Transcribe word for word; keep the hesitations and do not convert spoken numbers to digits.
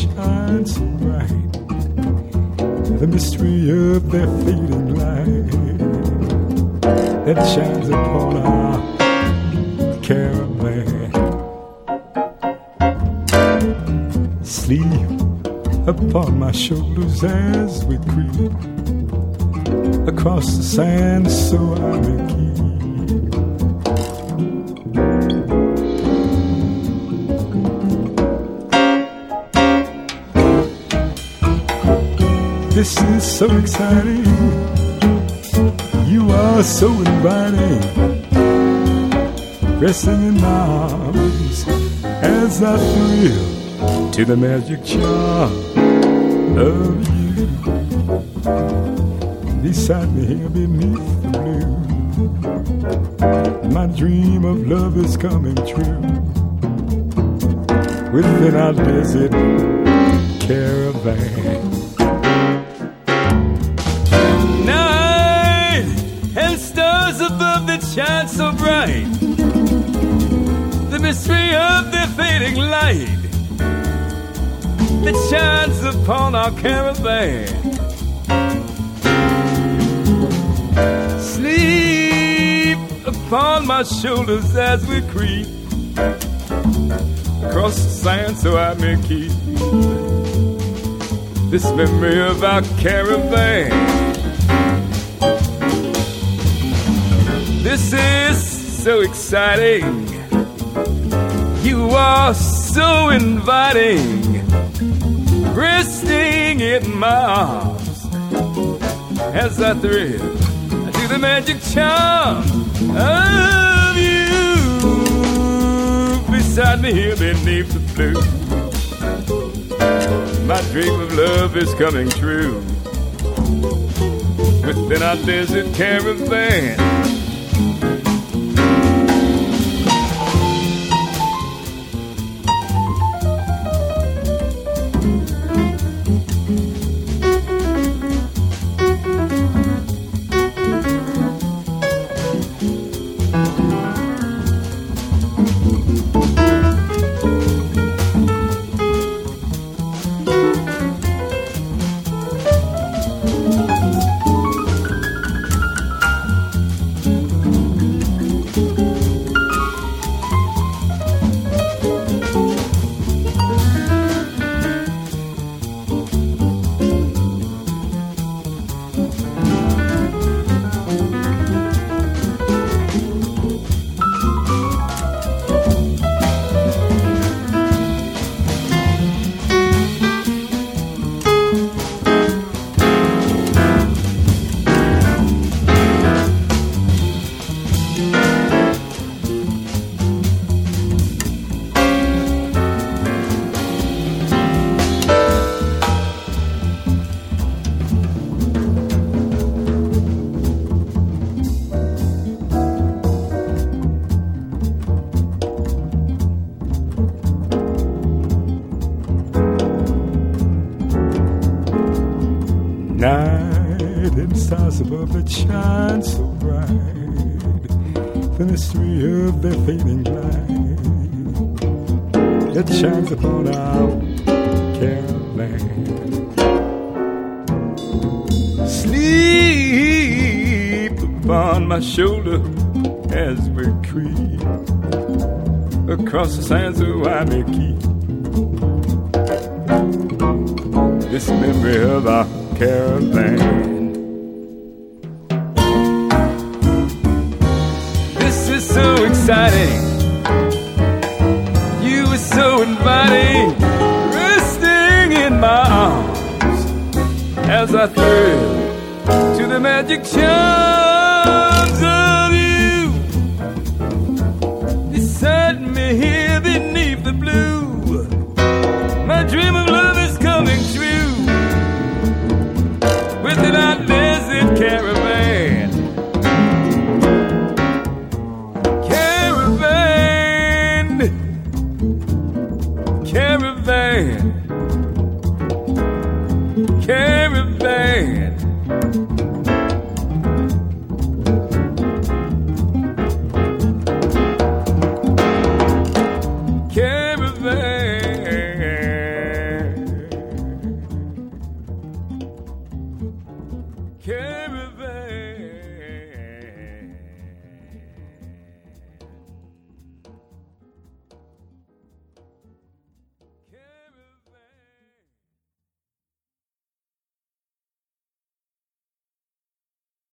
shine so bright, the mystery of their fading light that shines upon our caravan. Sleep upon my shoulders as we creep across the sand so I may keep. This is so exciting, you are so inviting, resting in my arms as I thrill to the magic charm of you. Beside me here beneath the blue, my dream of love is coming true. Within our desert caravan, night and stars above that shine so bright, the mystery of their fading light that shines upon our caravan. Sleep upon my shoulders as we creep across the sand so I may keep this memory of our caravan. This is so exciting, you are so inviting, resting in my arms as I thrill to the magic charm of you. Beside me here beneath the blue, my dream of love is coming true. Within our desert caravan, night and stars above that shine so bright, the mystery of their fading light that shines upon our caravan. Sleep upon my shoulder as we creep across the sands so I may keep this memory of our caravan. This is so exciting, you are so inviting, resting in my arms as I thrill to the magic charm